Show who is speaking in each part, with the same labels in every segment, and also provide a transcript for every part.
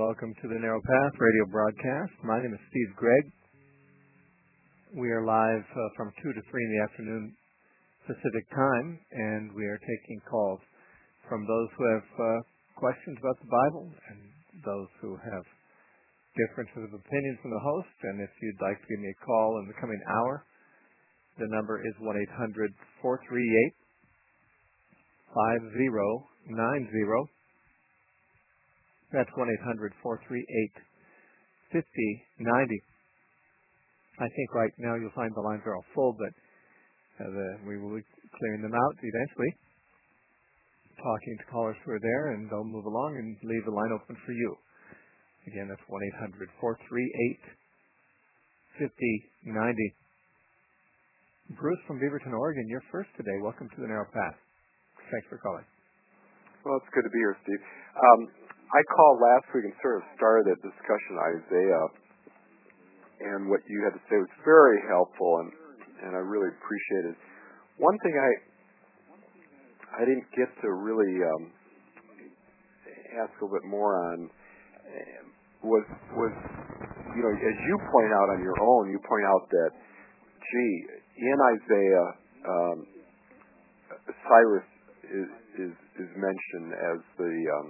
Speaker 1: welcome to the Narrow Path radio broadcast. My name is Steve Gregg. We are live from 2 to 3 in the afternoon Pacific time, and we are taking calls from those who have questions about the Bible and those who have differences of opinion from the host. And if you'd like to give me a call in the coming hour, the number is 1-800-438-5090. That's 1-800-438-5090. I think right now you'll find the lines are all full, but we will be clearing them out eventually, talking to callers who are there, and they'll move along and leave the line open for you. Again, that's 1-800-438-5090. Bruce from Beaverton, Oregon, you're first today. Welcome to the Narrow Path. Thanks for calling.
Speaker 2: Well, it's good to be here, Steve. I called last week and sort of started a discussion on Isaiah, and what you had to say was very helpful, and I really appreciate it. One thing I didn't get to really ask a little bit more on was as you point out on your own, you point out that, in Isaiah, Cyrus is mentioned as the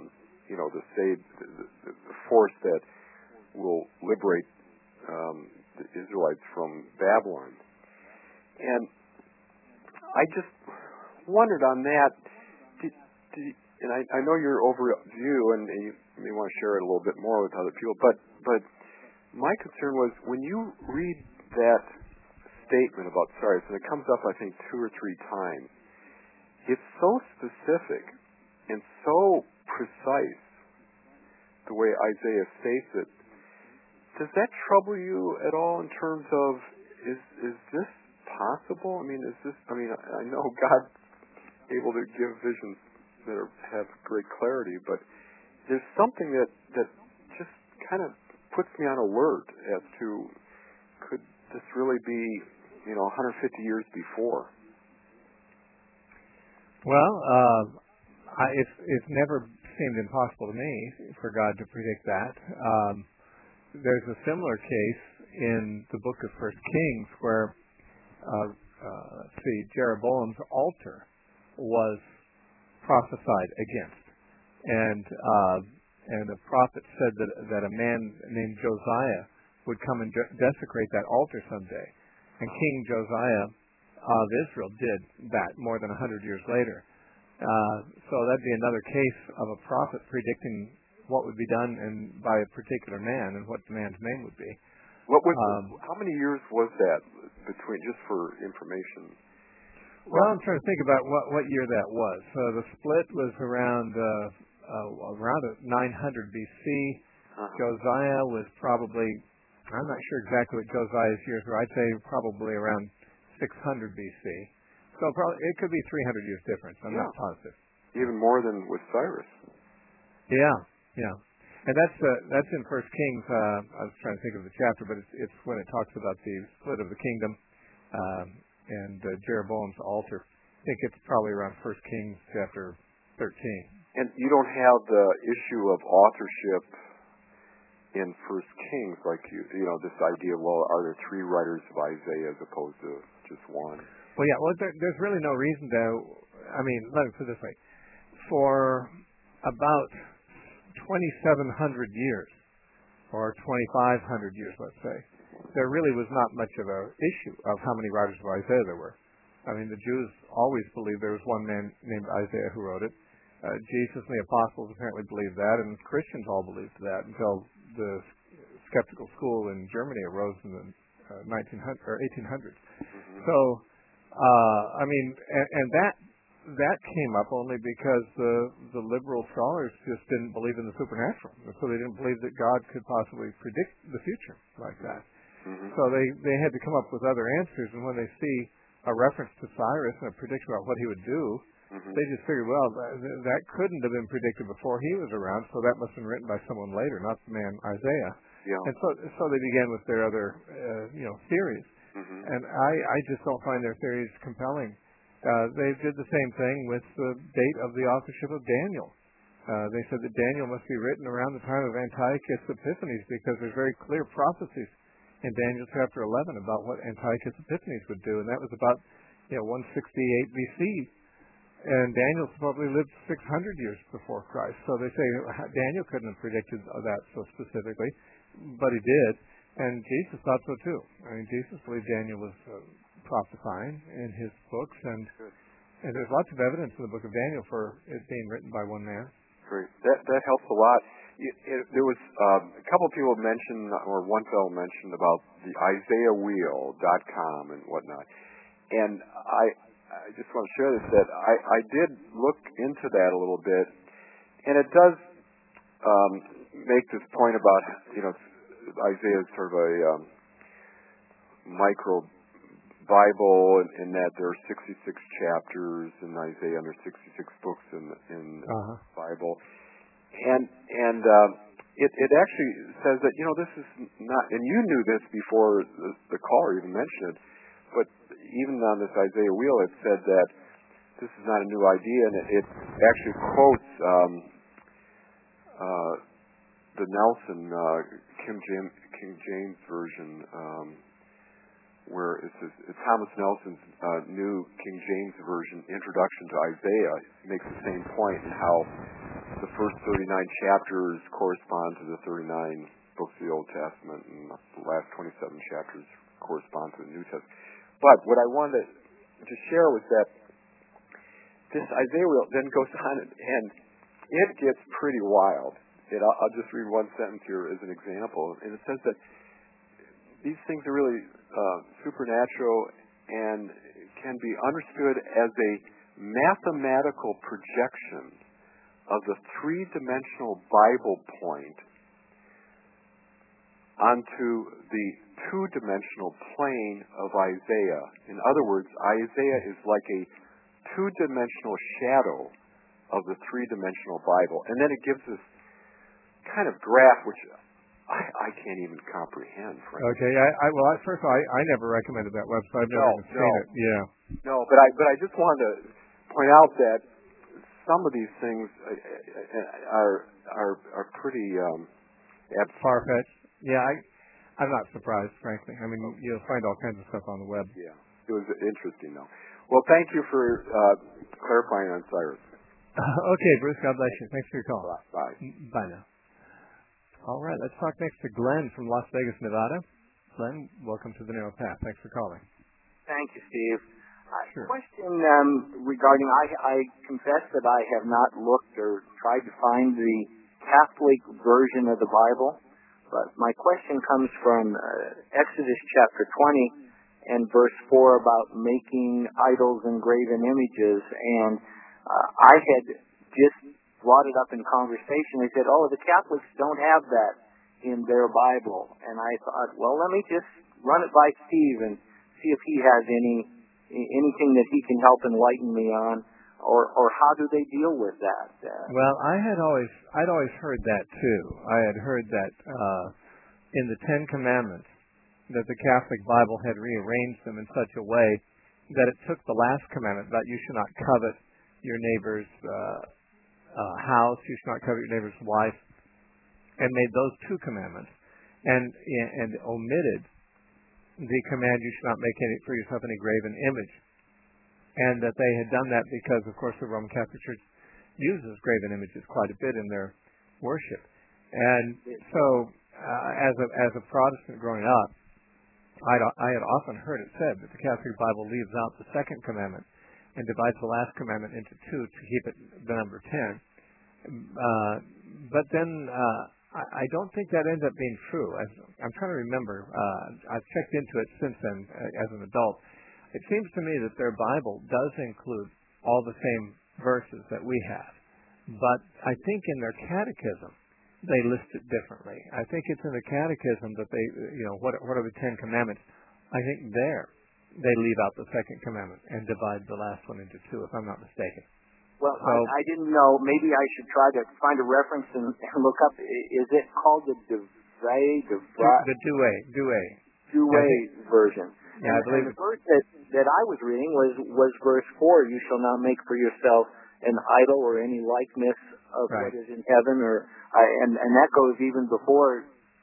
Speaker 2: force that will liberate the Israelites from Babylon. And I just wondered on that, and I know your overview, and you may want to share it a little bit more with other people, but my concern was when you read that statement about Cyrus, and it comes up I think 2 or 3 times, it's so specific and so precise the way Isaiah states it. Does that trouble you at all in terms of is this possible? I know God's able to give visions that have great clarity, but there's something that just kind of puts me on alert as to could this really be 150 years before?
Speaker 1: Well, it's never seemed impossible to me for God to predict that. There's a similar case in the book of 1 Kings where, Jeroboam's altar was prophesied against, and the prophet said that a man named Josiah would come and desecrate that altar someday, and King Josiah of Israel did that more than 100 years later. So that'd be another case of a prophet predicting what would be done and by a particular man and what the man's name would be.
Speaker 2: How many years was that between, just for information?
Speaker 1: Well, I'm trying to think about what year that was. The split was around 900 BC. Josiah was probably, I'm not sure exactly what Josiah's years were. I'd say probably around 600 BC. So probably it could be 300 years difference. I'm not positive.
Speaker 2: Even more than with Cyrus.
Speaker 1: Yeah. And that's in 1 Kings. I was trying to think of the chapter, but it's when it talks about the split of the kingdom and Jeroboam's altar. I think it's probably around 1 Kings chapter 13.
Speaker 2: And you don't have the issue of authorship in 1 Kings, like this idea. Well, are there 3 writers of Isaiah as opposed to just one?
Speaker 1: Well, yeah. Well, there's really no reason to. I mean, let me put it this way: for about 2,700 years, or 2,500 years, let's say, there really was not much of an issue of how many writers of Isaiah there were. I mean, the Jews always believed there was one man named Isaiah who wrote it. Jesus and the apostles apparently believed that, and Christians all believed that until the skeptical school in Germany arose in the 1800s.
Speaker 2: Mm-hmm.
Speaker 1: So, and that came up only because the liberal scholars just didn't believe in the supernatural, so they didn't believe that God could possibly predict the future like that.
Speaker 2: Mm-hmm.
Speaker 1: So they had to come up with other answers, and when they see a reference to Cyrus and a prediction about what he would do, they just figured, well, that couldn't have been predicted before he was around, so that must have been written by someone later, not the man Isaiah.
Speaker 2: Yeah.
Speaker 1: And so they began with their other theories.
Speaker 2: Mm-hmm.
Speaker 1: And I just don't find their theories compelling. They did the same thing with the date of the authorship of Daniel. They said that Daniel must be written around the time of Antiochus Epiphanes because there's very clear prophecies in Daniel chapter 11 about what Antiochus Epiphanes would do, and that was about 168 BC. And Daniel probably lived 600 years before Christ. So they say Daniel couldn't have predicted that so specifically, but he did. And Jesus thought so too. I mean, Jesus believed Daniel was prophesying in his books, and there's lots of evidence in the book of Daniel for it being written by one man.
Speaker 2: Great. That helps a lot. There was a couple of people mentioned, or one fellow mentioned about the IsaiahWheel.com and whatnot. And I just want to share this, that I did look into that a little bit, and it does make this point about, Isaiah is sort of a micro Bible in that there are 66 chapters in Isaiah, and there are 66 books in the Bible. And it actually says that, this is not, and you knew this before the caller even mentioned it, but even on this Isaiah Wheel, it said that this is not a new idea, and it actually quotes the Nelson King James version, where it says Thomas Nelson's new King James version introduction to Isaiah makes the same point in how the first 39 chapters correspond to the 39 books of the Old Testament, and the last 27 chapters correspond to the New Testament. But what I wanted to share was that this Isaiah Wheel then goes on, and it gets pretty wild. I'll just read one sentence here as an example, and it says that these things are really supernatural and can be understood as a mathematical projection of the three-dimensional Bible point onto the two-dimensional plane of Isaiah. In other words, Isaiah is like a two-dimensional shadow of the three-dimensional Bible. And then it gives this kind of graph which I can't even comprehend, frankly.
Speaker 1: Okay. First of all, I never recommended that website. I've never even seen it. Yeah.
Speaker 2: No, but I just wanted to point out that some of these things are pretty
Speaker 1: far-fetched. Yeah, I'm not surprised, frankly. I mean, you'll find all kinds of stuff on the web.
Speaker 2: Yeah, it was interesting, though. Well, thank you for clarifying on Cyrus.
Speaker 1: Okay, Bruce, God bless you. Thanks for your call.
Speaker 2: Bye.
Speaker 1: Bye now. All right, let's talk next to Glenn from Las Vegas, Nevada. Glenn, welcome to the Narrow Path. Thanks for calling.
Speaker 3: Thank you, Steve.
Speaker 1: Sure.
Speaker 3: Question regarding, I confess that I have not looked or tried to find the Catholic version of the Bible, but my question comes from Exodus chapter 20 and verse 4 about making idols and graven images, and I had just brought it up in conversation. They said, the Catholics don't have that in their Bible, and I thought, well, let me just run it by Steve and see if he has anything that he can help enlighten me on, or how do they deal with that?
Speaker 1: Well, I'd always heard that too. I had heard that in the Ten Commandments that the Catholic Bible had rearranged them in such a way that it took the last commandment about you should not covet your neighbor's house, you should not covet your neighbor's wife, and made those two commandments, and omitted the command you should not make for yourself any graven image. And that they had done that because, of course, the Roman Catholic Church uses graven images quite a bit in their worship. And so, as a Protestant growing up, I had often heard it said that the Catholic Bible leaves out the second commandment and divides the last commandment into two to keep it the number 10. But then I don't think that ends up being true. I'm trying to remember. I've checked into it since then as an adult. It seems to me that their Bible does include all the same verses that we have. But I think in their catechism, they list it differently. I think it's in the catechism that they, what are the Ten Commandments? I think there they leave out the second commandment and divide the last one into two, if I'm not mistaken.
Speaker 3: Well, so, I didn't know. Maybe I should try to find a reference and look up. Is it called the Douay version?
Speaker 1: Yeah, I believe
Speaker 3: the verse that I was reading was verse 4. You shall not make for yourself an idol or any likeness of
Speaker 1: right.
Speaker 3: what is in heaven, and that goes even before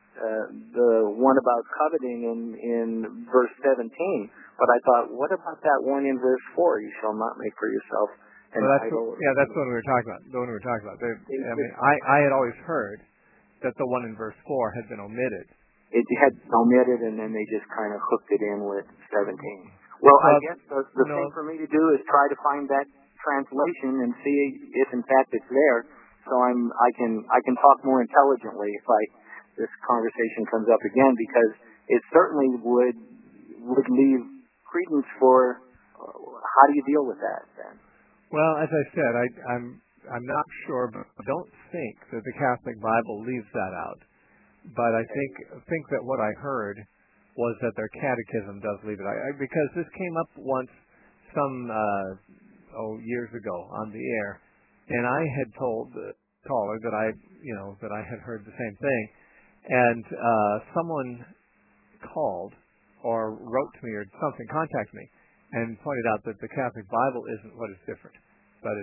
Speaker 3: the one about coveting in verse 17. But I thought, what about that one in verse 4? You shall not make for yourself an idol.
Speaker 1: That's the one we were talking about. The one we were talking about. I had always heard that the one in verse 4 had been omitted.
Speaker 3: It had omitted, and then they just kind of hooked it in with 17. Well, I guess the thing for me to do is try to find that translation and see if in fact it's there, so I can talk more intelligently if this conversation comes up again, because it certainly would leave credence for how do you deal with that then?
Speaker 1: Well, as I said, I'm not sure, but I don't think that the Catholic Bible leaves that out. But I think that what I heard was that their catechism does leave it out, because this came up once some years ago on the air, and I had told the caller that I had heard the same thing, and someone called or wrote to me or something, contacted me, and pointed out that the Catholic Bible isn't what is different, but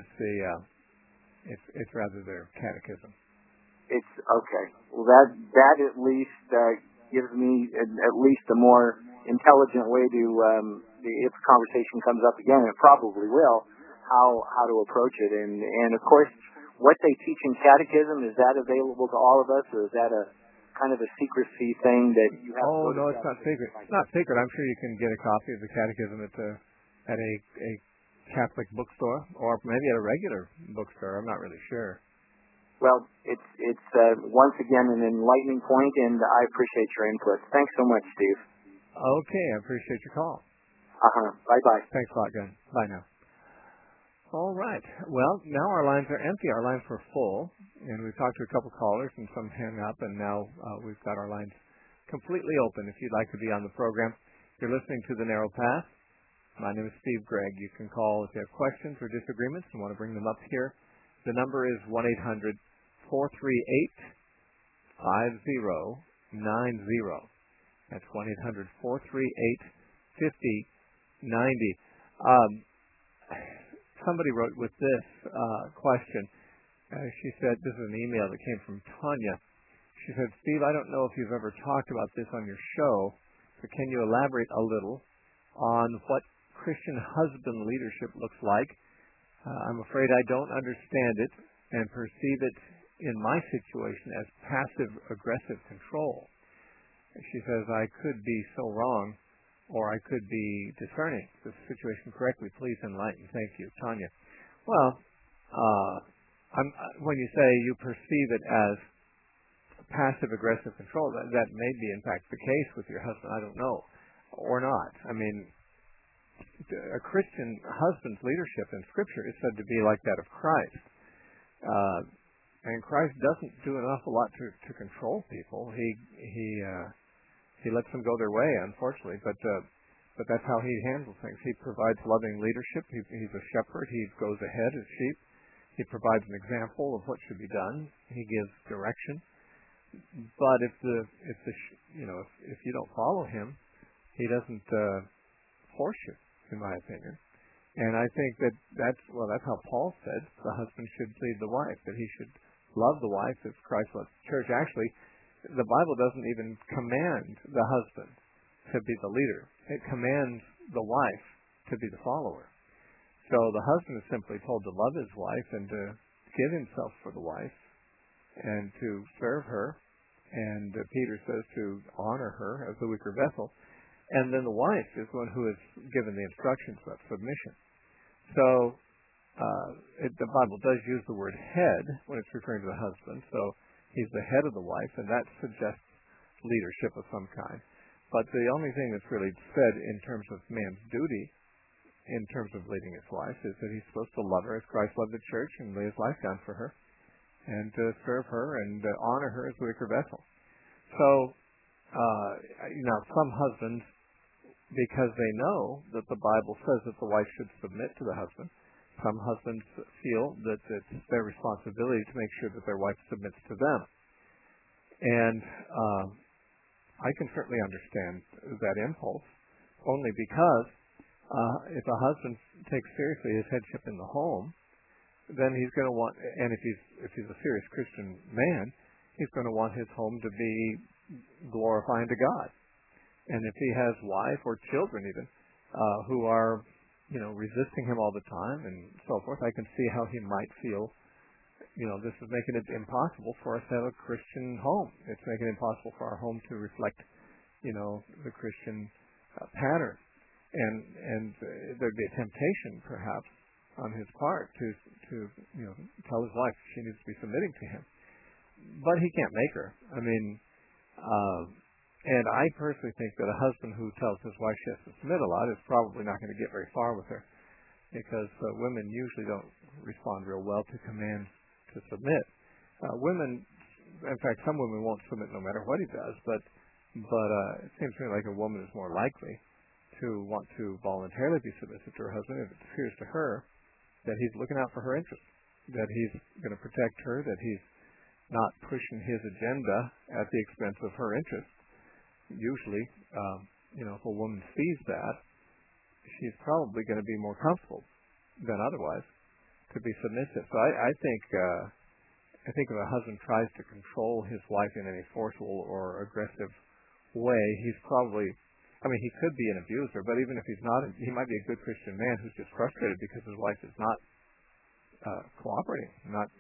Speaker 1: it's rather their catechism.
Speaker 3: It's okay. Well, that at least gives me at least a more intelligent way to, if the conversation comes up again, it probably will, how to approach it. And of course, what they teach in catechism, is that available to all of us, or is that a kind of a secrecy thing that you have to go to?
Speaker 1: No, it's not secret. It's not secret. I'm sure you can get a copy of the catechism at a Catholic bookstore, or maybe at a regular bookstore. I'm not really sure.
Speaker 3: Well, it's once again an enlightening point, and I appreciate your input. Thanks so much, Steve.
Speaker 1: Okay, I appreciate your call.
Speaker 3: Bye-bye.
Speaker 1: Thanks a lot, Gun. Bye now. All right. Well, now our lines are empty. Our lines were full, and we've talked to a couple callers, and some hung up, and now we've got our lines completely open. If you'd like to be on the program, you're listening to The Narrow Path. My name is Steve Gregg. You can call if you have questions or disagreements and want to bring them up here. The number is 1-800-438-5090. That's 1-800-438-5090. Somebody wrote with this question. She said, this is an email that came from Tanya. She said, Steve, I don't know if you've ever talked about this on your show, but can you elaborate a little on what Christian husband leadership looks like? I'm afraid I don't understand it and perceive it in my situation as passive-aggressive control. She says, I could be so wrong, or I could be discerning the situation correctly. Please enlighten. Thank you, Tanya. Well, when you say you perceive it as passive-aggressive control, that may be, in fact, the case with your husband. I don't know. Or not. I mean, a Christian husband's leadership in Scripture is said to be like that of Christ. And Christ doesn't do an awful lot to control people. He lets them go their way, unfortunately, but that's how he handles things. He provides loving leadership. He's a shepherd. He goes ahead as sheep. He provides an example of what should be done. He gives direction. But if you don't follow him, he doesn't force you, in my opinion. And I think that's how Paul said the husband should lead the wife, that he should love the wife as Christ loves the church. Actually, the Bible doesn't even command the husband to be the leader. It commands the wife to be the follower. So the husband is simply told to love his wife and to give himself for the wife and to serve her. And Peter says to honor her as the weaker vessel. And then the wife is the one who is given the instructions about submission. So the Bible does use the word head when it's referring to the husband. So he's the head of the wife, and that suggests leadership of some kind. But the only thing that's really said in terms of man's duty, in terms of leading his wife, is that he's supposed to love her as Christ loved the church and lay his life down for her, and to serve her and honor her as the weaker vessel. So, some husbands, because they know that the Bible says that the wife should submit to the husband, some husbands feel that it's their responsibility to make sure that their wife submits to them. And I can certainly understand that impulse, only because if a husband takes seriously his headship in the home, then he's going to want, and if he's a serious Christian man, he's going to want his home to be glorifying to God. And if he has wife or children even who are, resisting him all the time and so forth, I can see how he might feel. This is making it impossible for us to have a Christian home. It's making it impossible for our home to reflect, the Christian pattern. And there'd be a temptation, perhaps, on his part to tell his wife she needs to be submitting to him. But he can't make her. And I personally think that a husband who tells his wife she has to submit a lot is probably not going to get very far with her, because women usually don't respond real well to commands to submit. Women, in fact, some women won't submit no matter what he does, but it seems to me like a woman is more likely to want to voluntarily be submissive to her husband if it appears to her that he's looking out for her interests, that he's going to protect her, that he's not pushing his agenda at the expense of her interests. Usually, if a woman sees that, she's probably going to be more comfortable than otherwise to be submissive. So I think if a husband tries to control his wife in any forceful or aggressive way, he's probably, he could be an abuser, but even if he's not, he might be a good Christian man who's just frustrated because his wife is not cooperating, not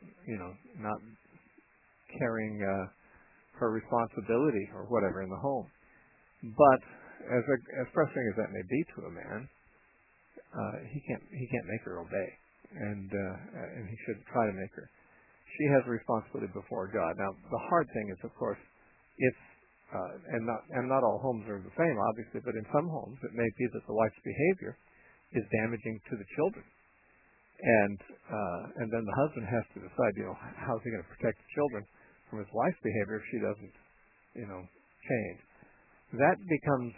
Speaker 1: carrying her responsibility or whatever in the home. But as frustrating as that may be to a man, he can't make her obey, and he shouldn't try to make her. She has a responsibility before God. Now, the hard thing is, of course, and not all homes are the same, obviously, but in some homes it may be that the wife's behavior is damaging to the children, and then the husband has to decide, how's he going to protect the children from his wife's behavior if she doesn't, change. That becomes,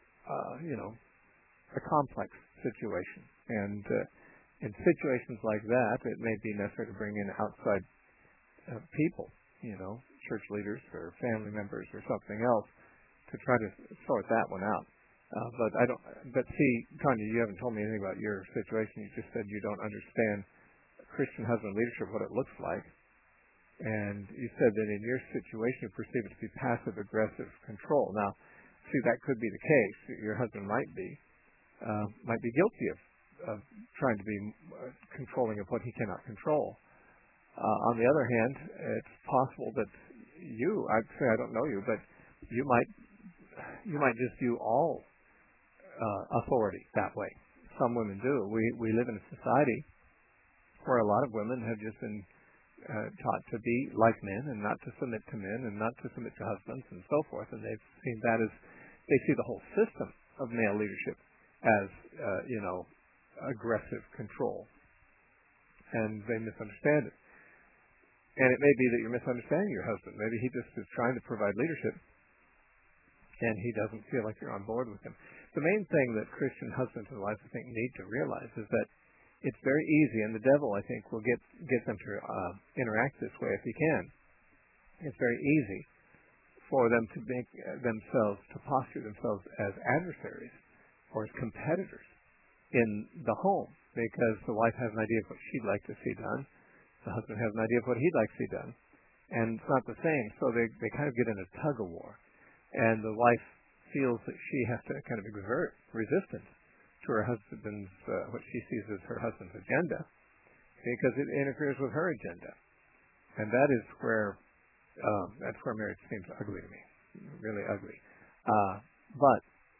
Speaker 1: a complex situation. And in situations like that, it may be necessary to bring in outside people, church leaders or family members or something else to try to sort that one out. But see, Tanya, you haven't told me anything about your situation. You just said you don't understand Christian husband leadership, what it looks like. And you said that in your situation you perceive it to be passive-aggressive control. Now, see, that could be the case. Your husband might be guilty of trying to be controlling of what he cannot control. On the other hand, it's possible that I'd say I don't know you, but you might just view all authority that way. Some women do. We live in a society where a lot of women have just been taught to be like men and not to submit to men and not to submit to husbands and so forth, and they've seen that as, they see the whole system of male leadership as aggressive control, and they misunderstand it. And it may be that you're misunderstanding your husband. Maybe he just is trying to provide leadership and he doesn't feel like you're on board with him. The main thing that Christian husbands and wives, I think, need to realize is that it's very easy, and the devil, I think, will get them to interact this way if he can. It's very easy for them to make to posture themselves as adversaries or as competitors in the home, because the wife has an idea of what she'd like to see done. The husband has an idea of what he'd like to see done. And it's not the same, so they kind of get in a tug-of-war. And the wife feels that she has to kind of exert resistance to her husband's, what she sees as her husband's agenda, because it interferes with her agenda. And that is where, that's where marriage seems ugly to me, really ugly. But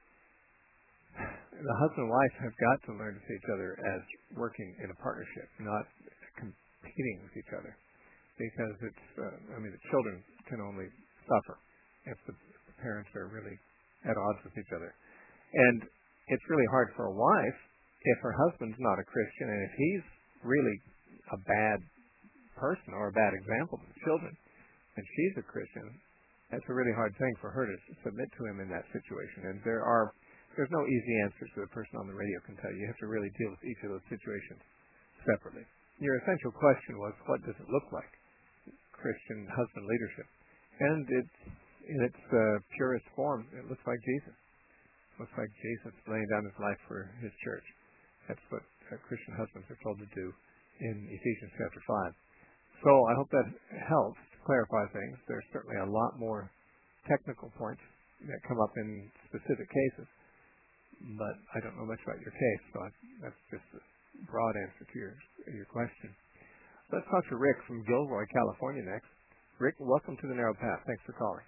Speaker 1: the husband and wife have got to learn to see each other as working in a partnership, not competing with each other. Because it's, the children can only suffer if the parents are really at odds with each other. And it's really hard for a wife if her husband's not a Christian, and if he's really a bad person or a bad example to the children, and she's a Christian, that's a really hard thing for her to submit to him in that situation. And there's no easy answers that a person on the radio can tell you. You have to really deal with each of those situations separately. Your essential question was, what does it look like, Christian husband leadership? And it's, in its purest form, it looks like Jesus. It looks like Jesus laying down his life for his church. That's what Christian husbands are told to do in Ephesians chapter 5. So I hope that helps to clarify things. There's certainly a lot more technical points that come up in specific cases, but I don't know much about your case, so that's just a broad answer to your question. Let's talk to Rick from Gilroy, California next. Rick, welcome to the Narrow Path. Thanks for calling.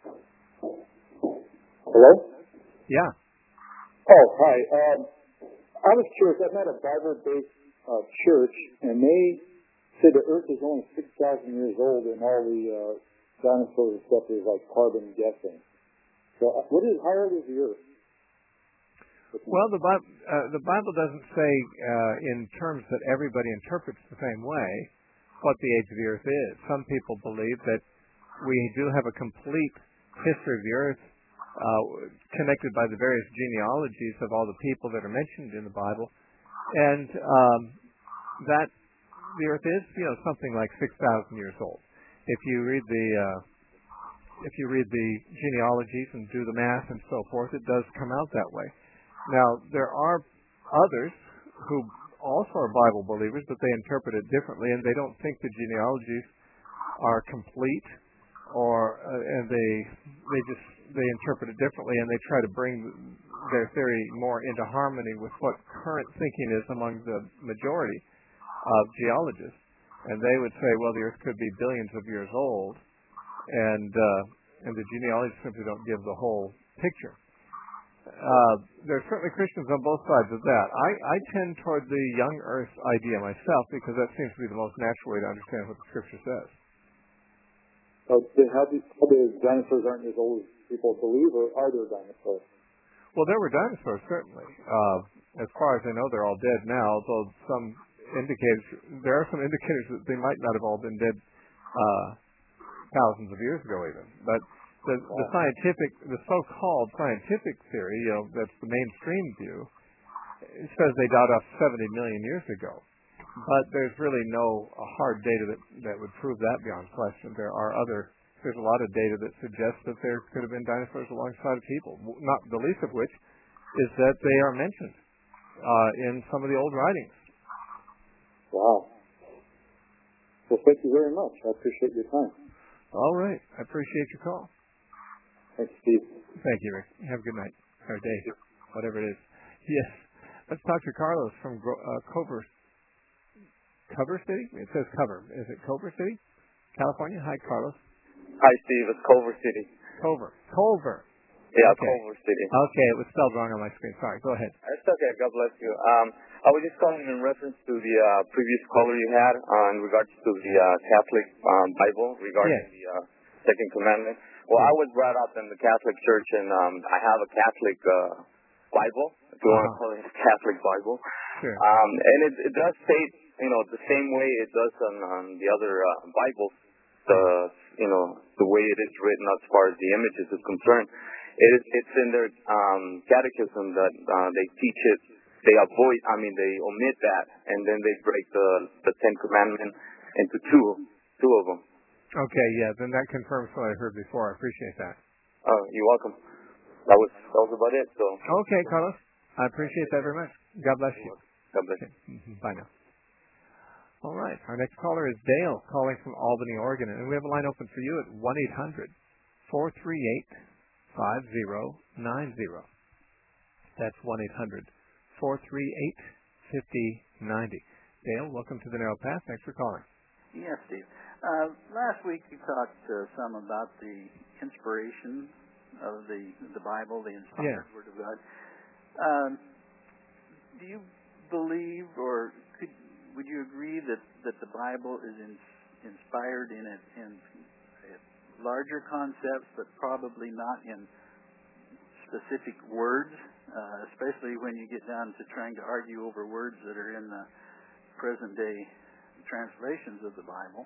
Speaker 4: Hello?
Speaker 1: Yeah.
Speaker 4: Oh, hi. I was curious. I'm at a Bible-based church, and they say the Earth is only 6,000 years old, and all the dinosaurs and stuff is like carbon guessing. So, how old is the Earth?
Speaker 1: Well, the Bible doesn't say in terms that everybody interprets the same way what the age of the Earth is. Some people believe that we do have a complete history of the Earth connected by the various genealogies of all the people that are mentioned in the Bible, and that the Earth is, something like 6,000 years old. If you read the genealogies and do the math and so forth, it does come out that way. Now, there are others who also are Bible believers, but they interpret it differently, and they don't think the genealogies are complete, and they interpret it differently, and they try to bring their theory more into harmony with what current thinking is among the majority of geologists. And they would say, well, the Earth could be billions of years old, and the genealogies simply don't give the whole picture. There are certainly Christians on both sides of that. I tend toward the young Earth idea myself because that seems to be the most natural way to understand what the Scripture says.
Speaker 4: How the dinosaurs aren't as old as people believe, or are there dinosaurs?
Speaker 1: Well, there were dinosaurs, certainly. As far as I know, they're all dead now, although there are some indicators that they might not have all been dead thousands of years ago even. But the so-called scientific theory, that's the mainstream view, it says they died off 70 million years ago. But there's really no hard data that would prove that beyond question. There's a lot of data that suggests that there could have been dinosaurs alongside of people, not the least of which is that they are mentioned in some of the old writings.
Speaker 4: Wow. Well, thank you very much. I appreciate your time.
Speaker 1: All right. I appreciate your call.
Speaker 4: Thanks, Steve.
Speaker 1: Thank you, Rick. Have a good night. Or day. Whatever it is. Yes. Let's talk to Carlos from Cover City? It says Cover. Is it Culver City, California? Hi, Carlos.
Speaker 5: Hi, Steve. It's Culver City.
Speaker 1: Culver.
Speaker 5: Yeah,
Speaker 1: okay.
Speaker 5: Culver City.
Speaker 1: Okay, it was spelled wrong on my screen. Sorry. Go ahead.
Speaker 5: It's okay. God bless you. I was just calling in reference to the previous caller you had in regards to the Catholic Bible regarding the Second Commandment. Well, I was brought up in the Catholic Church, and I have a Catholic Bible, if you want to call it a Catholic Bible.
Speaker 1: Sure.
Speaker 5: And it does state, the same way it does on the other Bibles, the way it is written as far as the images is concerned. It's in their catechism that they teach it. They omit that, and then they break the Ten Commandments into two of them.
Speaker 1: Okay, yeah, then that confirms what I heard before. I appreciate that.
Speaker 5: Oh, you're welcome. That was about it. So.
Speaker 1: Okay, Carlos. I appreciate that very much. God bless you.
Speaker 5: God bless you.
Speaker 1: Okay. Bye now. All right. Our next caller is Dale, calling from Albany, Oregon, and we have a line open for you at 1-800-438-5090. That's 1-800-438-5090. Dale, welcome to the Narrow Path. Thanks for calling.
Speaker 6: Yes, Steve. Last week you talked some about the inspiration of the Bible, the inspired Word of God. Do you believe, or would you agree that the Bible is inspired in larger concepts, but probably not in specific words, especially when you get down to trying to argue over words that are in the present-day translations of the Bible?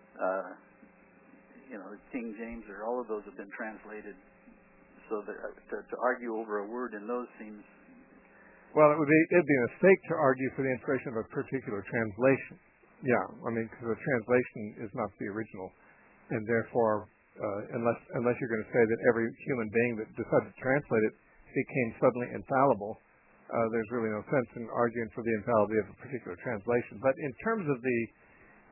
Speaker 6: King James or all of those have been translated, so that to argue over a word in those seems...
Speaker 1: Well, it'd be a mistake to argue for the inspiration of a particular translation. Yeah, because the translation is not the original, and therefore, unless you're going to say that every human being that decided to translate it became suddenly infallible, there's really no sense in arguing for the infallibility of a particular translation. But in terms of the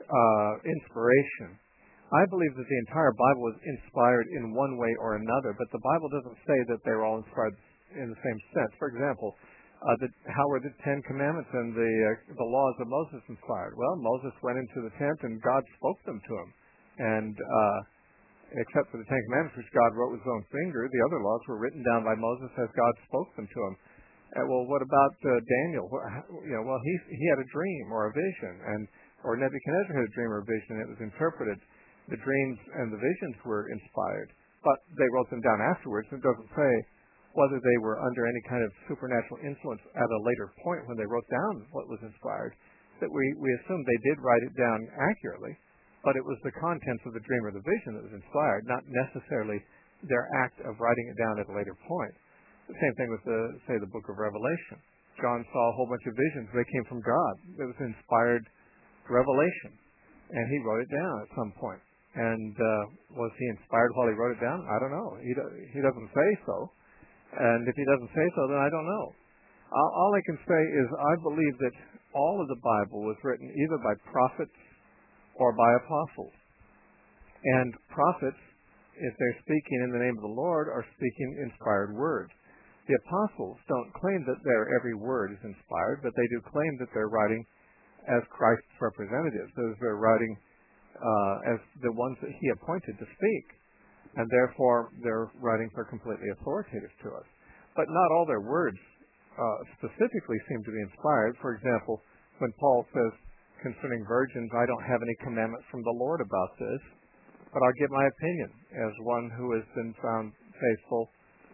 Speaker 1: inspiration, I believe that the entire Bible was inspired in one way or another, but the Bible doesn't say that they were all inspired in the same sense. For example, how were the Ten Commandments and the laws of Moses inspired? Well, Moses went into the tent and God spoke them to him. And except for the Ten Commandments, which God wrote with his own finger, the other laws were written down by Moses as God spoke them to him. Well, what about Daniel? Well, he had a dream or a vision, or Nebuchadnezzar had a dream or a vision, and it was interpreted. The dreams and the visions were inspired, but they wrote them down afterwards. It doesn't say whether they were under any kind of supernatural influence at a later point when they wrote down what was inspired. That we assume they did write it down accurately, but it was the contents of the dream or the vision that was inspired, not necessarily their act of writing it down at a later point. The same thing with the book of Revelation. John saw a whole bunch of visions. They came from God. It was inspired revelation, and he wrote it down at some point. And was he inspired while he wrote it down? I don't know. He doesn't say so. And if he doesn't say so, then I don't know. All I can say is I believe that all of the Bible was written either by prophets or by apostles. And prophets, if they're speaking in the name of the Lord, are speaking inspired words. The apostles don't claim that their every word is inspired, but they do claim that they're writing as Christ's representatives, as they're writing as the ones that he appointed to speak. And therefore, they're writing for completely authoritative to us. But not all their words specifically seem to be inspired. For example, when Paul says concerning virgins, I don't have any commandment from the Lord about this, but I'll give my opinion as one who has been found faithful,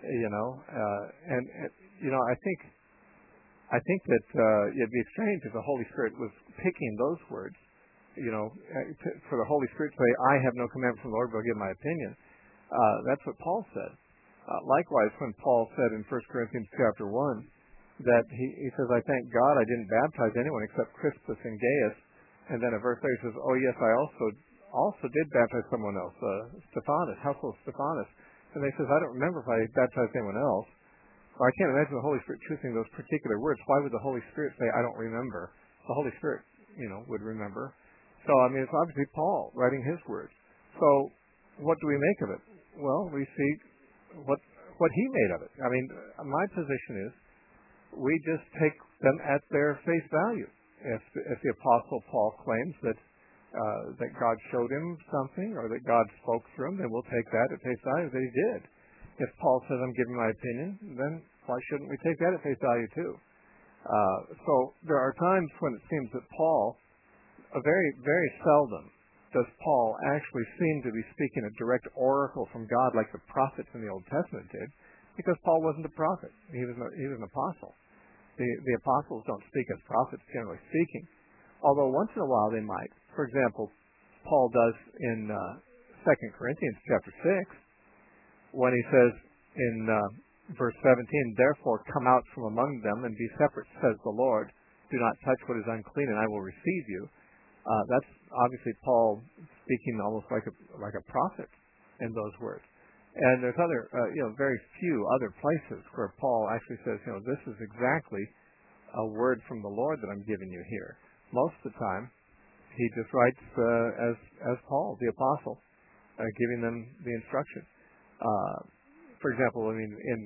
Speaker 1: I think that it'd be strange if the Holy Spirit was picking those words, for the Holy Spirit to say, I have no commandment from the Lord, but I'll give my opinion. That's what Paul said. Likewise, when Paul said in 1 Corinthians chapter 1 that he says, I thank God I didn't baptize anyone except Crispus and Gaius. And then a verse later says, oh yes, I also did baptize someone else, Stephanas, household Stephanas. And he says, I don't remember if I baptized anyone else. Well, I can't imagine the Holy Spirit choosing those particular words. Why would the Holy Spirit say, I don't remember? The Holy Spirit, would remember. So, it's obviously Paul writing his words. So, what do we make of it? Well, we see what he made of it. My position is we just take them at their face value. If the Apostle Paul claims that God showed him something or that God spoke through him, then we'll take that at face value that he did. If Paul says, I'm giving my opinion, then why shouldn't we take that at face value too? So there are times when it seems that Paul, very, very seldom does Paul actually seem to be speaking a direct oracle from God like the prophets in the Old Testament did, because Paul wasn't a prophet. He was an apostle. The apostles don't speak as prophets, generally speaking, although once in a while they might. For example, Paul does in 2 Corinthians chapter 6, when he says in verse 17, therefore come out from among them and be separate, says the Lord. Do not touch what is unclean, and I will receive you. That's obviously Paul speaking almost like a prophet in those words. And there's other, very few other places where Paul actually says, this is exactly a word from the Lord that I'm giving you here. Most of the time, he just writes as Paul, the apostle, giving them the instruction. For example, in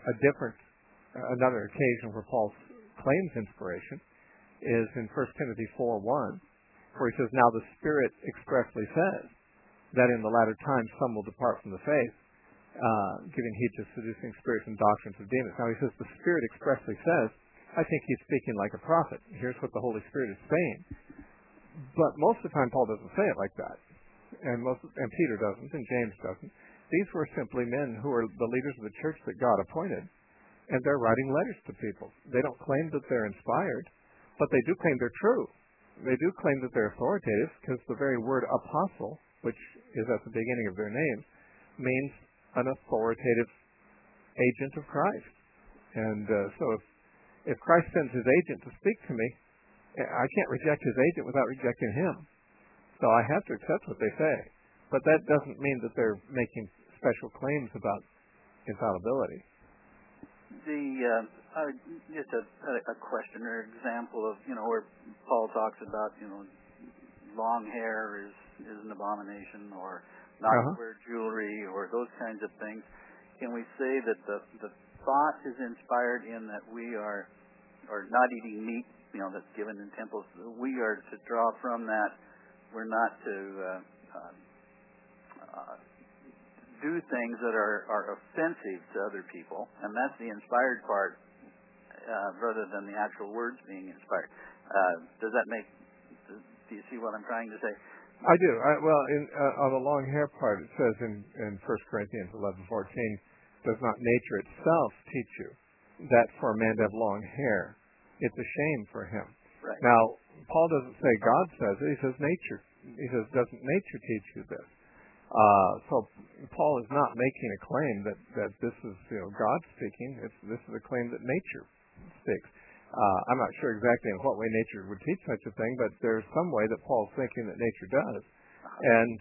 Speaker 1: another occasion where Paul claims inspiration is in 1 Timothy 4:1, where he says, now the Spirit expressly says that in the latter times some will depart from the faith, giving heed to seducing spirits and doctrines of demons. Now he says the Spirit expressly says, I think he's speaking like a prophet. Here's what the Holy Spirit is saying. But most of the time Paul doesn't say it like that. And Peter doesn't, and James doesn't. These were simply men who are the leaders of the church that God appointed, and they're writing letters to people. They don't claim that they're inspired, but they do claim they're true. They do claim that they're authoritative, because the very word apostle, which is at the beginning of their names, means an authoritative agent of Christ. And so if Christ sends his agent to speak to me, I can't reject his agent without rejecting him. So I have to accept what they say. But that doesn't mean that they're making special claims about infallibility.
Speaker 6: Just a question or example of, where Paul talks about, long hair is an abomination, or not to wear jewelry, or those kinds of things. Can we say that the thought is inspired in that we are not eating meat, that's given in temples? We are to draw from that. We're not to do things that are offensive to other people, and that's the inspired part, rather than the actual words being inspired. Do you see what I'm trying to say?
Speaker 1: I do. On the long hair part, it says in 1 Corinthians 11:14, does not nature itself teach you that for a man to have long hair, it's a shame for him?
Speaker 6: Right.
Speaker 1: Now, Paul doesn't say God says it. He says nature. He says, doesn't nature teach you this? So Paul is not making a claim that this is God speaking. This is a claim that nature speaks. I'm not sure exactly in what way nature would teach such a thing, but there's some way that Paul's thinking that nature does. And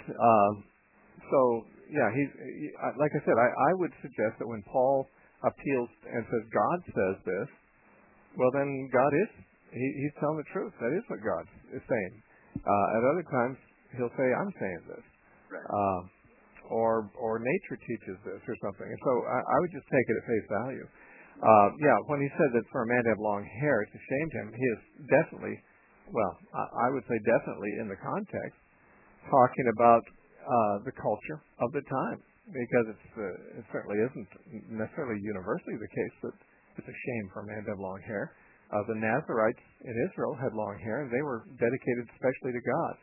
Speaker 1: like I said, I would suggest that when Paul appeals and says God says this, well then God he's telling the truth. That is what God is saying. At other times he'll say I'm saying this.
Speaker 6: Right.
Speaker 1: Or nature teaches this or something. And so I would just take it at face value. When he said that for a man to have long hair, it's a shame to him, he is definitely, I would say definitely in the context, talking about the culture of the time, because it certainly isn't necessarily universally the case that it's a shame for a man to have long hair. The Nazarites in Israel had long hair, and they were dedicated especially to God.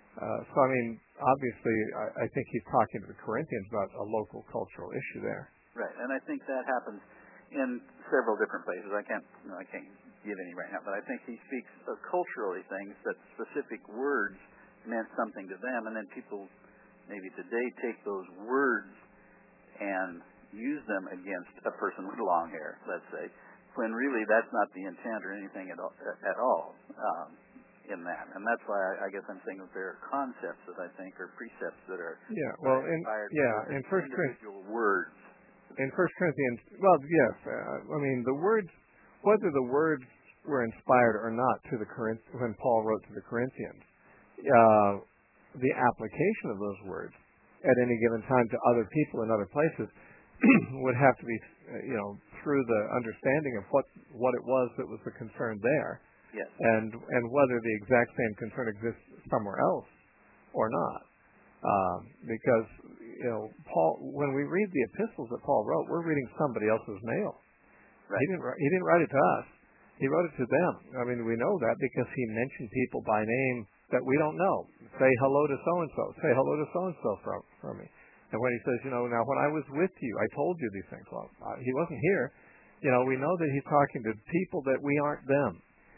Speaker 1: Obviously, I think he's talking to the Corinthians about a local cultural issue there.
Speaker 6: Right, and I think that happens in several different places. I can't give any right now, but I think he speaks of culturally things that specific words meant something to them, and then people maybe today take those words and use them against a person with long hair, let's say, when really that's not the intent or anything at all. In that, and that's why I guess I'm saying that there are concepts that I think are precepts that are inspired
Speaker 1: in
Speaker 6: individual words.
Speaker 1: In 1 Corinthians, the words, whether the words were inspired or not when Paul wrote to the Corinthians, the application of those words at any given time to other people in other places would have to be, through the understanding of what it was that was the concern there.
Speaker 6: Yes.
Speaker 1: And whether the exact same concern exists somewhere else or not. Because, Paul, when we read the epistles that Paul wrote, we're reading somebody else's mail.
Speaker 6: Right.
Speaker 1: He didn't write it to us. He wrote it to them. We know that because he mentioned people by name that we don't know. Say hello to so-and-so. Say hello to so-and-so from me. And when he says, now when I was with you, I told you these things. Well, he wasn't here. We know that he's talking to people that we aren't them.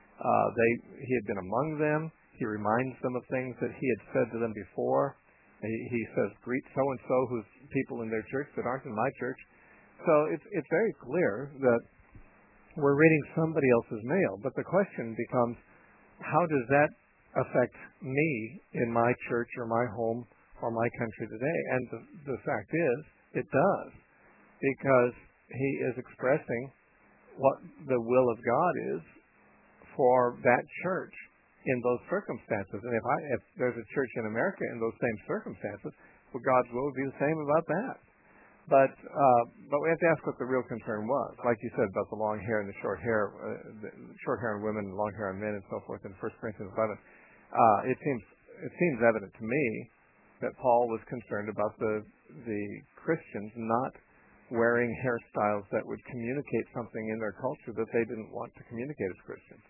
Speaker 1: He had been among them. He reminds them of things that he had said to them before. He says, greet so-and-so who's people in their church that aren't in my church. So it's very clear that we're reading somebody else's mail. But the question becomes, how does that affect me in my church or my home or my country today? And the fact is, it does. Because he is expressing what the will of God is for that church in those circumstances. And if there's a church in America in those same circumstances, well, God's will would be the same about that. But we have to ask what the real concern was. Like you said about the long hair and the short hair in women and long hair on men and so forth in 1 Corinthians 11. It seems evident to me that Paul was concerned about the Christians not wearing hairstyles that would communicate something in their culture that they didn't want to communicate as Christians.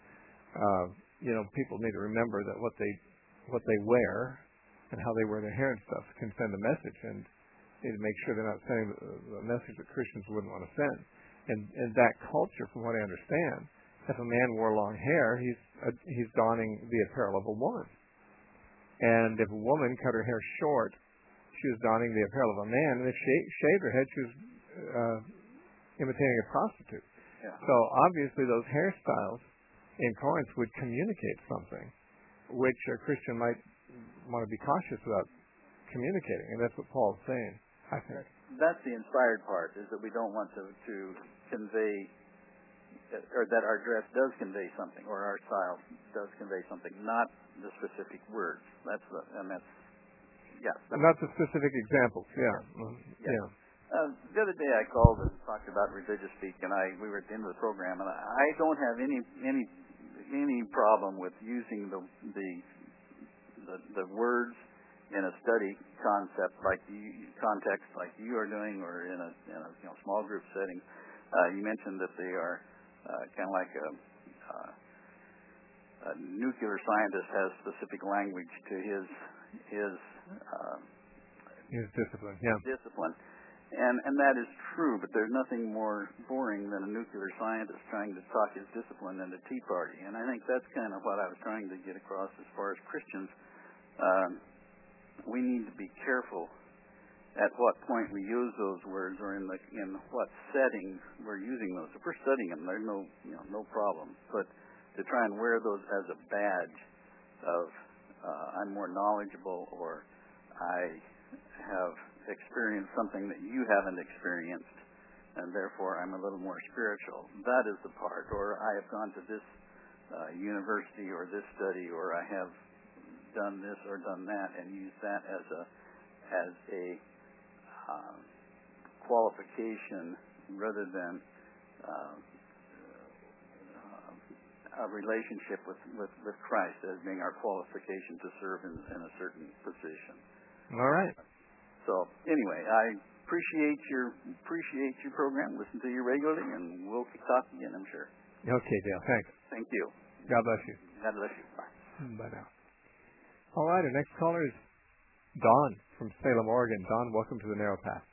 Speaker 1: People need to remember that what they wear and how they wear their hair and stuff can send a message, and need to make sure they're not sending a message that Christians wouldn't want to send. And that culture, from what I understand, if a man wore long hair, he's donning the apparel of a woman. And if a woman cut her hair short, she was donning the apparel of a man. And if she shaved her head, she was imitating a prostitute.
Speaker 6: Yeah.
Speaker 1: So obviously those hairstyles in Corinth would communicate something which a Christian might want to be cautious about communicating. And that's what Paul's saying, I think.
Speaker 6: That's the inspired part, is that we don't want to convey or that our dress does convey something, or our style does convey something, not the specific words. That's
Speaker 1: the specific examples. Yeah.
Speaker 6: The other day I called and talked about religious speak, and we were at the end of the program, and I don't have any problem with using the words in a study context like you are doing, or in a small group setting. You mentioned that they are kind of like a nuclear scientist has specific language to his
Speaker 1: discipline. Yeah.
Speaker 6: Discipline. And that is true, but there's nothing more boring than a nuclear scientist trying to talk his discipline in a tea party. And I think that's kind of what I was trying to get across as far as Christians. We need to be careful at what point we use those words, or in what setting we're using those. If we're studying them, there's no problem. But to try and wear those as a badge of I'm more knowledgeable, or I have experienced something that you haven't experienced, and therefore I'm a little more spiritual. That is the part. Or I have gone to this university or this study, or I have done this or done that, and use that as a qualification rather than a relationship with Christ as being our qualification to serve in a certain position.
Speaker 1: All right.
Speaker 6: So anyway, I appreciate your program. Listen to you regularly, and we'll talk again, I'm sure.
Speaker 1: Okay, Dale. Thanks.
Speaker 6: Thank you.
Speaker 1: God bless you.
Speaker 6: God bless you. Bye.
Speaker 1: Bye now. All right. Our next caller is Don from Salem, Oregon. Don, welcome to the Narrow Path.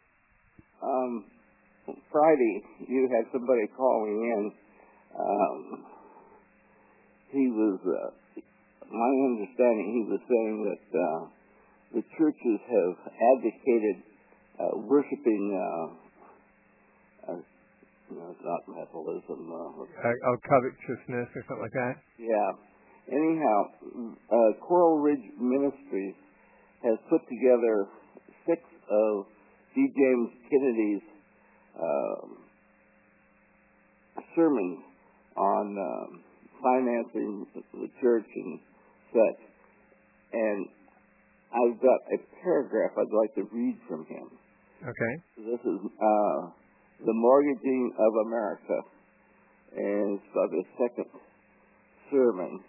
Speaker 7: Friday, you had somebody calling in. He was, my understanding, he was saying that the churches have advocated worshiping, it's not Methodism.
Speaker 1: Covetousness or something like that?
Speaker 7: Yeah. Anyhow, Coral Ridge Ministries has put together 6 of D. James Kennedy's sermons on financing the church and such. And I've got a paragraph I'd like to read from him.
Speaker 1: Okay.
Speaker 7: This is The Mortgaging of America, and it's about the second sermon.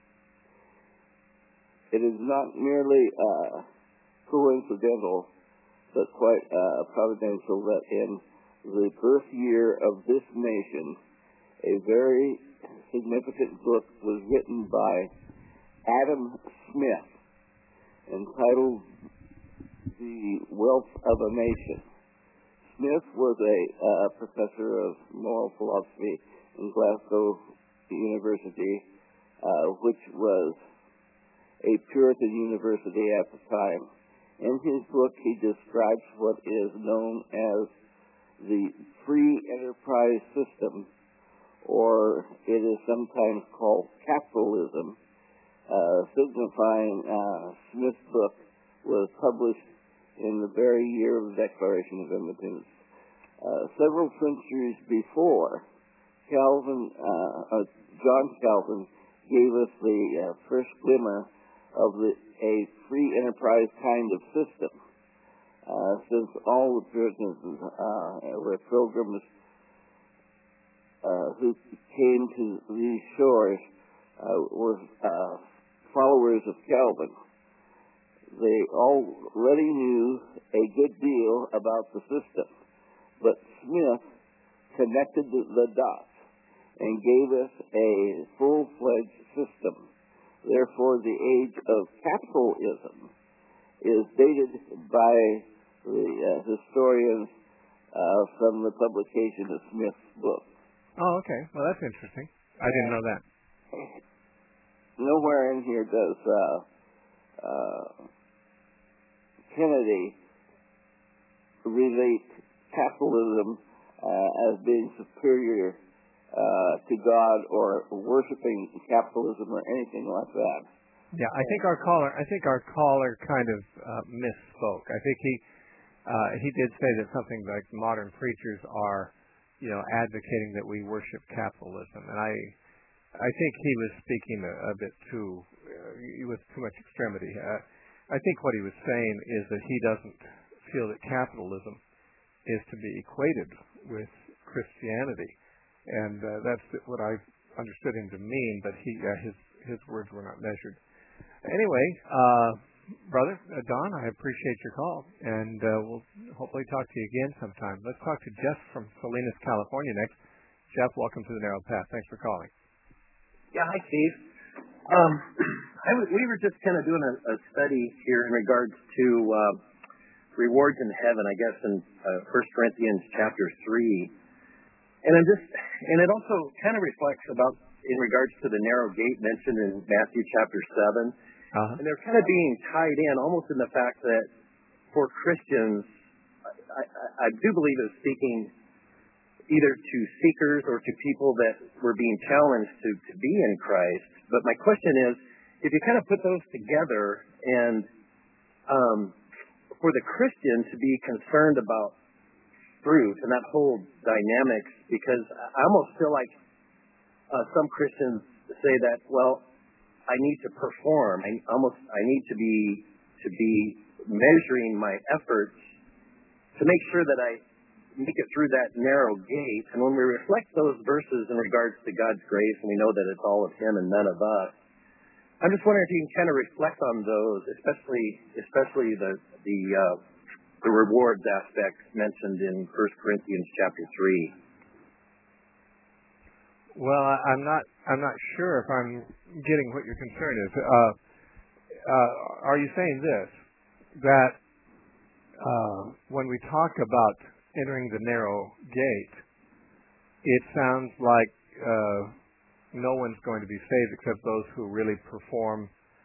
Speaker 7: It is not merely coincidental, but quite providential that in the birth year of this nation, a very significant book was written by Adam Smith entitled The Wealth of a Nation. Smith was a professor of moral philosophy in Glasgow University, which was a Puritan university at the time. In his book, he describes what is known as the free enterprise system, or it is sometimes called capitalism, signifying Smith's book was published in the very year of the Declaration of Independence. Several centuries before, John Calvin gave us the first glimmer of a free enterprise kind of system. Since all the Puritans were pilgrims who came to these shores were followers of Calvin, they already knew a good deal about the system. But Smith connected the dots and gave us a full-fledged system. Therefore, the age of capitalism is dated by the historians from the publication of Smith's book.
Speaker 1: Oh, okay. Well, that's interesting. I didn't know that.
Speaker 7: Nowhere in here does Kennedy relate capitalism as being superior to God, or worshiping capitalism, or anything like that.
Speaker 1: Yeah, I think our caller kind of misspoke. I think he did say that something like modern preachers are advocating that we worship capitalism. And I think he was speaking a bit too, with too much extremity. I think what he was saying is that he doesn't feel that capitalism is to be equated with Christianity, and that's what I understood him to mean. But his words were not measured. Anyway, brother Don, I appreciate your call, and we'll hopefully talk to you again sometime. Let's talk to Jeff from Salinas, California next. Jeff, welcome to the Narrow Path. Thanks for calling.
Speaker 8: Yeah, hi, Steve. We were just kind of doing a study here in regards to rewards in heaven, I guess, in 1 Corinthians chapter 3. And it also kind of reflects about in regards to the narrow gate mentioned in Matthew chapter 7. And they're kind of being tied in almost in the fact that for Christians, I do believe it's speaking either to seekers or to people that were being challenged to be in Christ. But my question is, if you kind of put those together and for the Christian to be concerned about fruit and that whole dynamics, because I almost feel like some Christians say that, well, I need to perform. I need to be measuring my efforts to make sure that I make it through that narrow gate. And when we reflect those verses in regards to God's grace, and we know that it's all of Him and none of us, I'm just wondering if you can kind of reflect on those, especially the rewards aspect mentioned in 1 Corinthians chapter 3.
Speaker 1: Well, I'm not sure if I'm getting what your concern is. Are you saying this, that when we talk about entering the narrow gate, it sounds like no one's going to be saved except those who really perform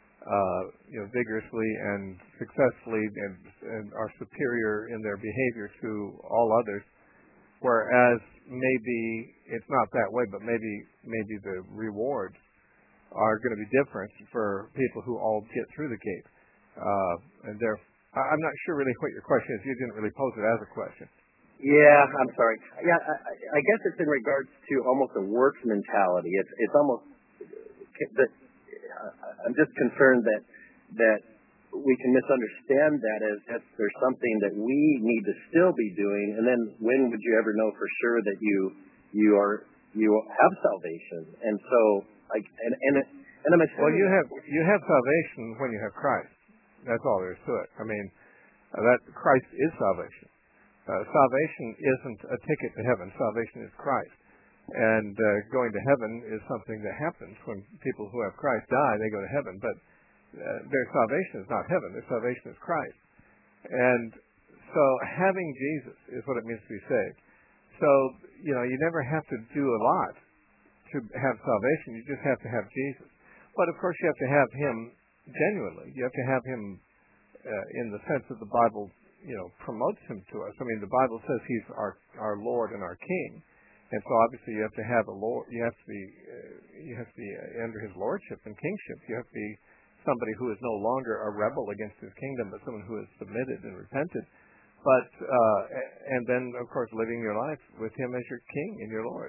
Speaker 1: vigorously and successfully and are superior in their behavior to all others, whereas maybe it's not that way, but maybe the rewards are going to be different for people who all get through the gate. And I'm not sure really what your question is. You didn't really pose it as a question.
Speaker 8: Yeah, I'm sorry. Yeah, I guess it's in regards to almost a works mentality. It's almost that I'm just concerned that we can misunderstand that as there's something that we need to still be doing, and then when would you ever know for sure that you have salvation? And so, I'm assuming,
Speaker 1: well, you have salvation when you have Christ. That's all there is to it. I mean, that Christ is salvation. Salvation isn't a ticket to heaven. Salvation is Christ. And going to heaven is something that happens when people who have Christ die. They go to heaven, but their salvation is not heaven. Their salvation is Christ. And so having Jesus is what it means to be saved. So, you never have to do a lot to have salvation. You just have to have Jesus. But, of course, you have to have Him genuinely. You have to have Him in the sense that the Bible, promotes Him to us. I mean, the Bible says He's our Lord and our King. And so obviously you have to have a Lord. You have to be under His lordship and kingship. You have to be somebody who is no longer a rebel against His kingdom, but someone who is submitted and repented. But and then of course living your life with Him as your King and your Lord.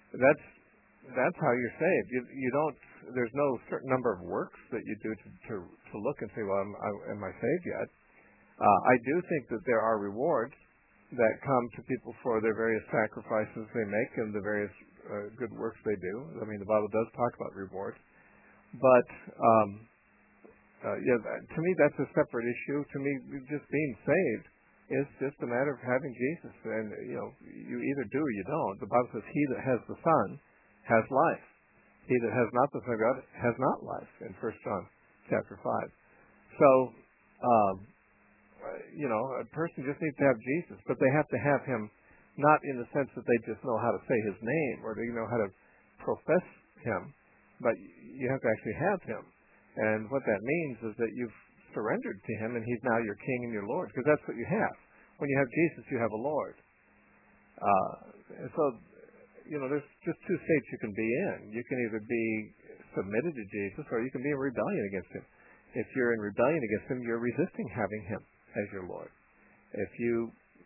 Speaker 1: That's how you're saved. You don't. There's no certain number of works that you do to look and say, well, am I saved yet? I do think that there are rewards that come to people for their various sacrifices they make and the various good works they do. I mean, the Bible does talk about rewards. But, to me, that's a separate issue. To me, just being saved is just a matter of having Jesus. And, you either do or you don't. The Bible says, he that has the Son has life. He that has not the Son of God has not life, in 1 John chapter 5. So, a person just needs to have Jesus, but they have to have Him not in the sense that they just know how to say His name or they know how to profess Him, but you have to actually have Him. And what that means is that you've surrendered to Him and He's now your King and your Lord, because that's what you have. When you have Jesus, you have a Lord. And so, there's just two states you can be in. You can either be submitted to Jesus or you can be in rebellion against Him. If you're in rebellion against Him, you're resisting having Him as your Lord. If you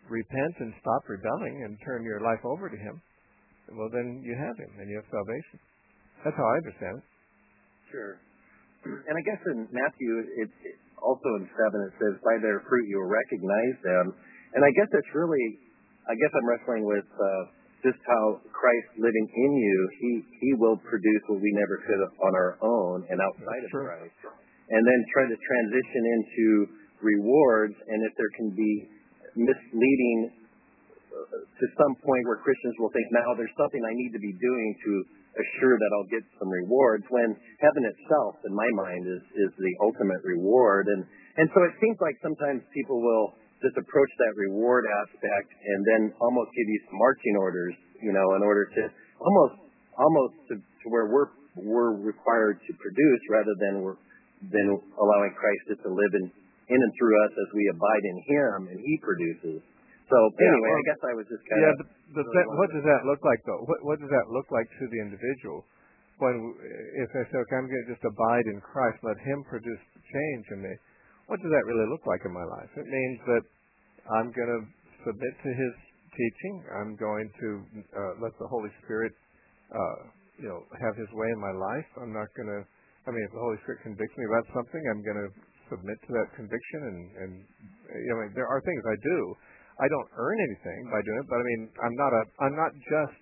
Speaker 1: repent and stop rebelling and turn your life over to Him, well, then you have Him and you have salvation. That's how I understand it.
Speaker 8: Sure. And I guess in Matthew, it also in 7, it says, by their fruit you will recognize them. And I guess it's really, I'm wrestling with just how Christ living in you, He will produce what we never could on our own and outside of Christ. And then try to transition into rewards, and if there can be misleading to some point where Christians will think, now there's something I need to be doing to assure that I'll get some rewards, when heaven itself, in my mind, is the ultimate reward. And so it seems like sometimes people will just approach that reward aspect and then almost give you some marching orders, in order to almost to where we're required to produce, rather than allowing Christ just to live in and through us as we abide in Him and He produces. So anyway, I guess I was just kind of...
Speaker 1: But what does that look like, though? What does that look like to the individual? If I say, okay, I'm going to just abide in Christ, let Him produce change in me, what does that really look like in my life? It means that I'm going to submit to His teaching. I'm going to let the Holy Spirit, have His way in my life. I'm not going to... if the Holy Spirit convicts me about something, I'm going to submit to that conviction. And there are things I do. I don't earn anything by doing it, but I'm not just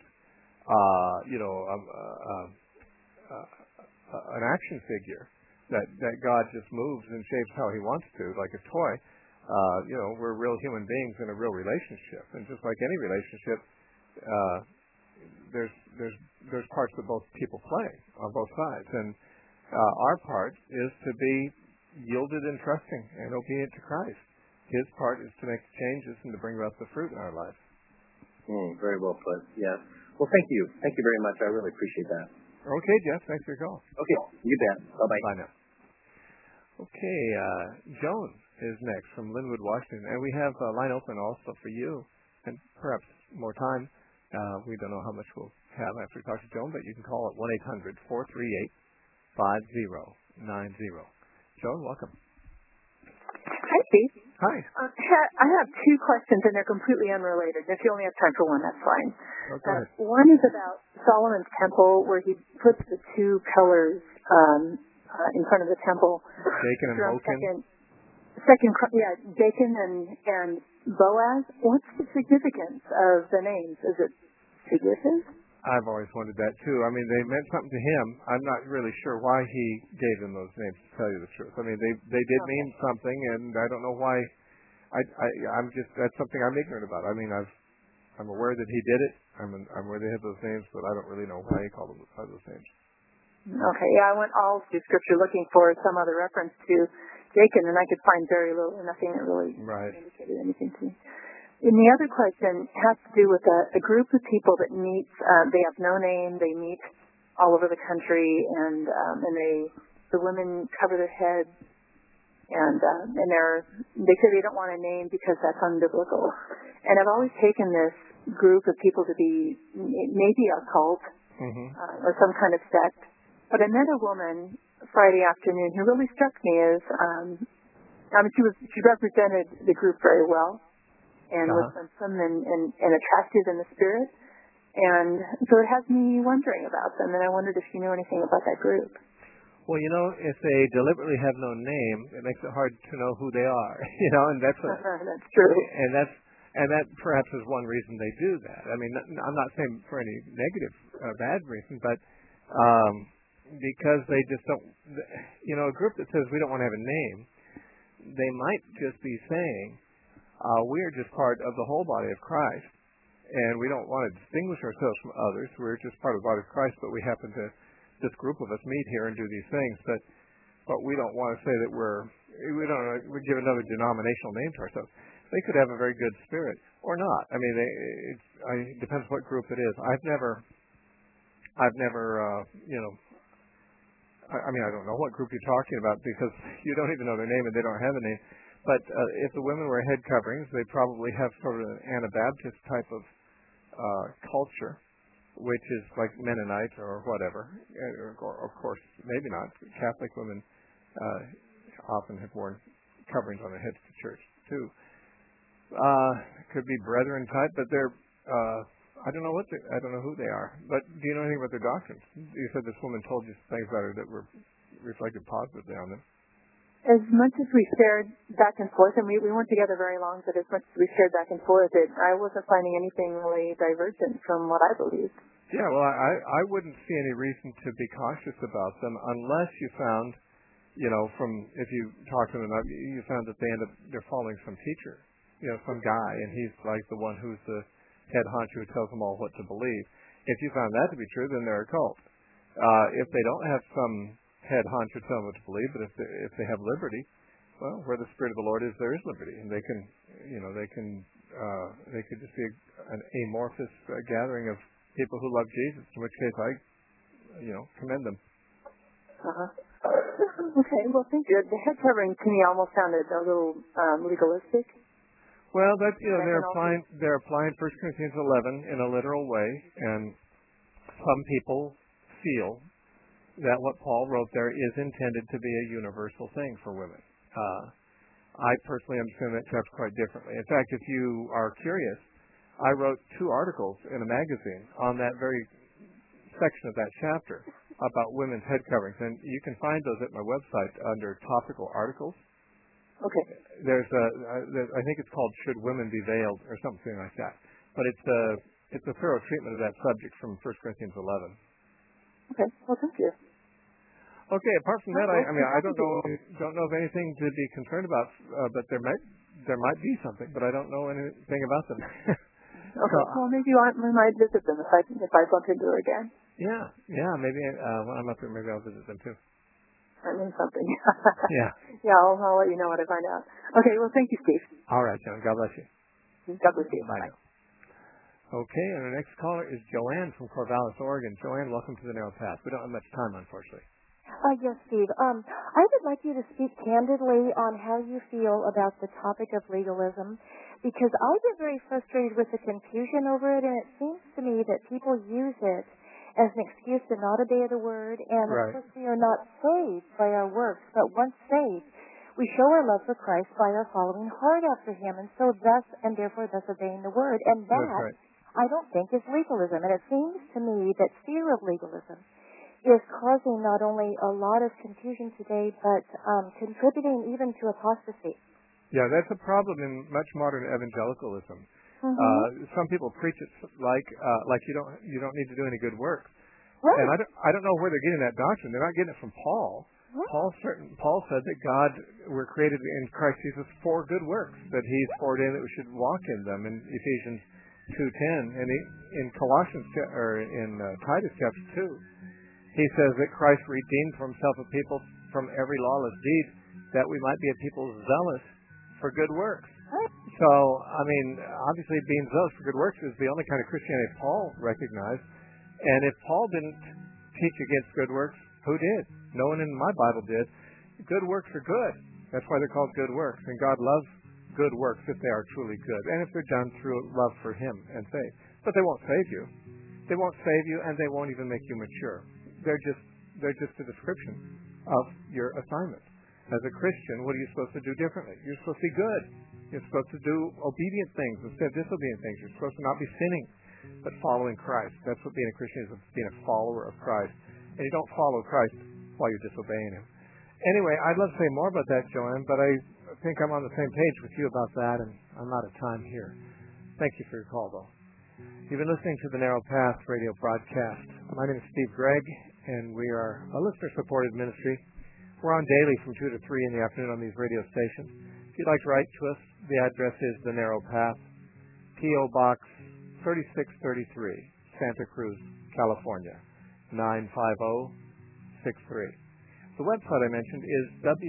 Speaker 1: an action figure that God just moves and shapes how He wants to, like a toy. We're real human beings in a real relationship, and just like any relationship, there's parts that both people play on both sides, and our part is to be yielded and trusting and obedient to Christ. His part is to make changes and to bring about the fruit in our lives.
Speaker 8: Very well put. Yeah. Well, thank you. Thank you very much. I really appreciate that.
Speaker 1: Okay, Jeff. Thanks for your call.
Speaker 8: Okay. You bet. Bye-bye.
Speaker 1: Bye now. Okay. Joan is next from Linwood, Washington. And we have a line open also for you and perhaps more time. We don't know how much we'll have after we talk to Joan, but you can call at 1-800-438-5090. Joan, welcome.
Speaker 9: Hi, Steve.
Speaker 1: Hi.
Speaker 9: I have two questions, and they're completely unrelated. If you only have time for one, that's fine.
Speaker 1: Okay.
Speaker 9: One is about Solomon's temple, where he puts the two pillars in front of the temple.
Speaker 1: Jachin and Boaz.
Speaker 9: Jachin and Boaz. What's the significance of the names? Is it figurative?
Speaker 1: I've always wondered that too. They meant something to him. I'm not really sure why he gave them those names, to tell you the truth. They did mean something, and I don't know why. That's something I'm ignorant about. I'm aware that he did it. I'm aware they have those names, but I don't really know why he called them by those names.
Speaker 9: Okay, I went all through Scripture looking for some other reference to Jachin, and I could find very little or nothing that really indicated anything to me. And the other question has to do with a group of people that meet. They have no name. They meet all over the country, and the women cover their heads, and they say they don't want a name because that's unbiblical. And I've always taken this group of people to be maybe a cult or some kind of sect. But I met a woman Friday afternoon who really struck me as she represented the group very well. And was handsome and attractive in the spirit. And so it has me wondering about them, and I wondered if you knew anything about that group.
Speaker 1: Well, if they deliberately have no name, it makes it hard to know who they are, and that's
Speaker 9: that's true.
Speaker 1: And that perhaps is one reason they do that. I'm not saying for any negative, bad reason, but because they just don't, a group that says we don't want to have a name, they might just be saying, we are just part of the whole body of Christ, and we don't want to distinguish ourselves from others. We're just part of the body of Christ, but we happen to, this group of us meet here and do these things, but we don't want to say that we give another denominational name to ourselves. They could have a very good spirit or not. It depends what group it is. I've never, I don't know what group you're talking about because you don't even know their name and they don't have a name. But if the women wear head coverings, they probably have sort of an Anabaptist type of culture, which is like Mennonite or whatever. Or of course, maybe not. Catholic women often have worn coverings on their heads to church too. Could be brethren type, but they're I don't know who they are. But do you know anything about their doctrines? You said this woman told you things about her that were reflected positively on them.
Speaker 9: As much as we shared back and forth, and we weren't together very long, but as much as we shared back and forth, I wasn't finding anything really divergent from what I believed.
Speaker 1: Yeah, well, I wouldn't see any reason to be cautious about them unless you found, if you talk to them, you found that they're following some teacher, some guy, and he's like the one who's the head honcho who tells them all what to believe. If you found that to be true, then they're a cult. If they don't have some head honcho tell them what to believe, but if they have liberty, well, where the Spirit of the Lord is, there is liberty, and they could just be an amorphous gathering of people who love Jesus. In which case, I commend them.
Speaker 9: Okay, well, thank you. The head covering to me almost sounded a little legalistic.
Speaker 1: Well, that's they're applying 1 Corinthians 11 in a literal way, and some people feel that what Paul wrote there is intended to be a universal thing for women. I personally understand that chapter quite differently. In fact, if you are curious, I wrote 2 articles in a magazine on that very section of that chapter about women's head coverings, and you can find those at my website under topical articles.
Speaker 9: Okay.
Speaker 1: There's I think it's called "Should Women Be Veiled" or something like that. But it's a thorough treatment of that subject from 1 Corinthians 11.
Speaker 9: Okay. Well, thank you.
Speaker 1: Okay. Apart from that, I don't know of anything to be concerned about, but there might be something, but I don't know anything about them.
Speaker 9: Okay. Well, maybe we might visit them if I bump into her again.
Speaker 1: Yeah. Maybe when I'm up there, maybe I'll visit them too.
Speaker 9: I mean something.
Speaker 1: Yeah.
Speaker 9: Yeah, I'll let you know what I find out. Okay, well, thank you, Steve.
Speaker 1: All right, John. God bless you.
Speaker 9: God bless you.
Speaker 1: Bye. Okay, and our next caller is Joanne from Corvallis, Oregon. Joanne, welcome to the Narrow Path. We don't have much time, unfortunately.
Speaker 10: Yes, Steve. I would like you to speak candidly on how you feel about the topic of legalism, because I get very frustrated with the confusion over it, and it seems to me that people use it as an excuse to not obey the word, and
Speaker 1: right.
Speaker 10: Of course we are not saved by our works, but once saved, we show our love for Christ by our following hard after Him, and so therefore thus obeying the word, and that
Speaker 1: right.
Speaker 10: I don't think is legalism, and it seems to me that fear of legalism is causing not only a lot of confusion today, but contributing even to apostasy.
Speaker 1: Yeah, that's a problem in much modern evangelicalism.
Speaker 10: Mm-hmm.
Speaker 1: Some people preach it like you don't need to do any good work.
Speaker 10: Right.
Speaker 1: And I don't know where they're getting that doctrine. They're not getting it from Paul.
Speaker 10: Right.
Speaker 1: Paul said that we're created in Christ Jesus for good works, that He's ordained that we should walk in them in Ephesians 2:10, and in Colossians or in Titus chapter 2, he says that Christ redeemed for Himself a people from every lawless deed, that we might be a people zealous for good works. So, obviously being zealous for good works is the only kind of Christianity Paul recognized. And if Paul didn't teach against good works, who did? No one in my Bible did. Good works are good. That's why they're called good works. And God loves good works if they are truly good, and if they're done through love for Him and faith. But they won't save you. They won't save you, and they won't even make you mature. They're just a description of your assignment. As a Christian, what are you supposed to do differently? You're supposed to be good. You're supposed to do obedient things instead of disobedient things. You're supposed to not be sinning, but following Christ. That's what being a Christian is, being a follower of Christ. And you don't follow Christ while you're disobeying Him. Anyway, I'd love to say more about that, Joanne, but I think I'm on the same page with you about that, and I'm out of time here. Thank you for your call, though. You've been listening to the Narrow Path radio broadcast. My name is Steve Gregg, and we are a listener-supported ministry. We're on daily from 2 to 3 in the afternoon on these radio stations. If you'd like to write to us, the address is The Narrow Path, P.O. Box 3633, Santa Cruz, California, 95063. The website I mentioned is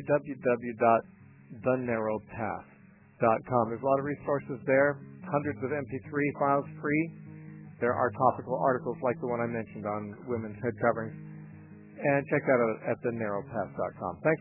Speaker 1: www.thenarrowpath.com. There's a lot of resources there, hundreds of MP3 files free. There are topical articles like the one I mentioned on women's head coverings. And check that out at thenarrowpath.com. Thanks.